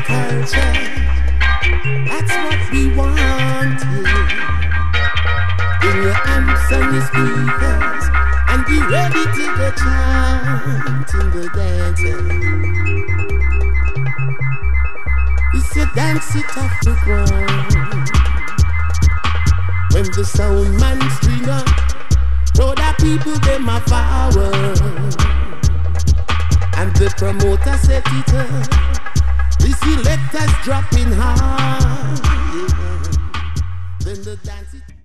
culture. That's what we want here. Bring your amps and your speakers and be ready to go chant in the dancer. It's a dance it off the ground. When the sound man string up, know that people them a forward. And the promoter set it up. The selectors dropping hard. Yeah. Then the dance it